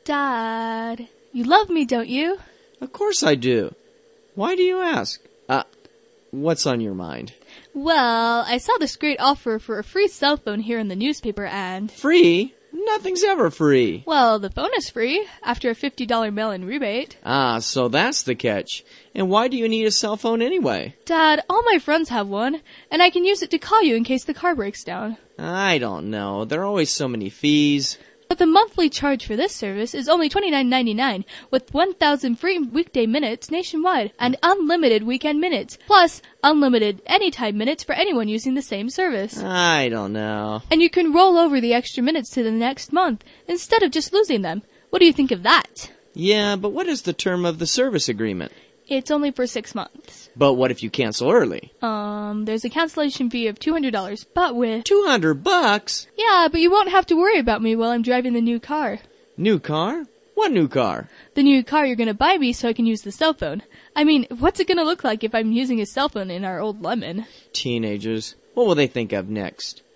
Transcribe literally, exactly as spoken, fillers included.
Dad, you love me, don't you? Of course I do. Why do you ask? Uh, what's on your mind? Well, I saw this great offer for a free cell phone here in the newspaper and... Free? Nothing's ever free. Well, the phone is free, after a fifty dollars mail-in rebate. Ah, so that's the catch. And why do you need a cell phone anyway? Dad, all my friends have one, and I can use it to call you in case the car breaks down. I don't know. There are always so many fees. But the monthly charge for this service is only twenty-nine ninety-nine, with one thousand free weekday minutes nationwide, and unlimited weekend minutes, plus unlimited anytime minutes for anyone using the same service. I don't know. And you can roll over the extra minutes to the next month, instead of just losing them. What do you think of that? Yeah, but what is the term of the service agreement? It's only for six months. But what if you cancel early? Um, there's a cancellation fee of two hundred dollars, but with... two hundred bucks? Yeah, but you won't have to worry about me while I'm driving the new car. New car? What new car? The new car you're gonna buy me so I can use the cell phone. I mean, what's it gonna look like if I'm using a cell phone in our old Lemon? Teenagers. What will they think of next?